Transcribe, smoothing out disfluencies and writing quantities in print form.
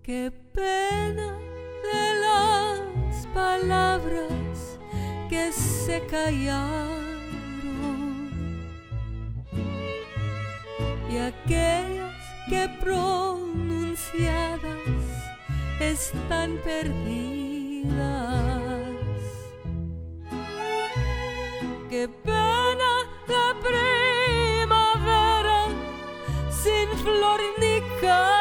Qué pena de las palabras que se callaron y aquellas que pronunciadas están perdidas. Qué pena de primavera sin flor ni cara,